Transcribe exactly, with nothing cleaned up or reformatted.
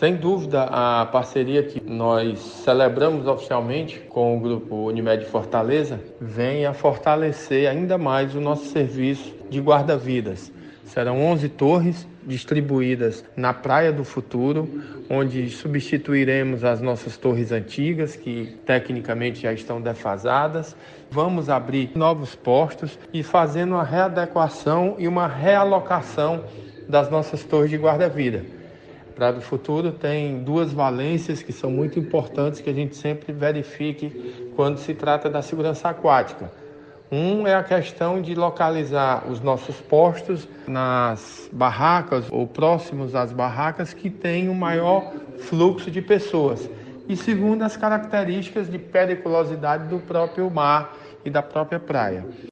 Sem dúvida, a parceria que nós celebramos oficialmente com o Grupo Unimed Fortaleza vem a fortalecer ainda mais o nosso serviço de guarda-vidas. Serão onze torres distribuídas na Praia do Futuro, onde substituiremos as nossas torres antigas, que tecnicamente já estão defasadas. Vamos abrir novos postos e fazendo uma readequação e uma realocação das nossas torres de guarda-vida. Praia do Futuro tem duas valências que são muito importantes que a gente sempre verifique quando se trata da segurança aquática. Um é a questão de localizar os nossos postos nas barracas ou próximos às barracas que têm o maior fluxo de pessoas. E segundo, as características de periculosidade do próprio mar e da própria praia.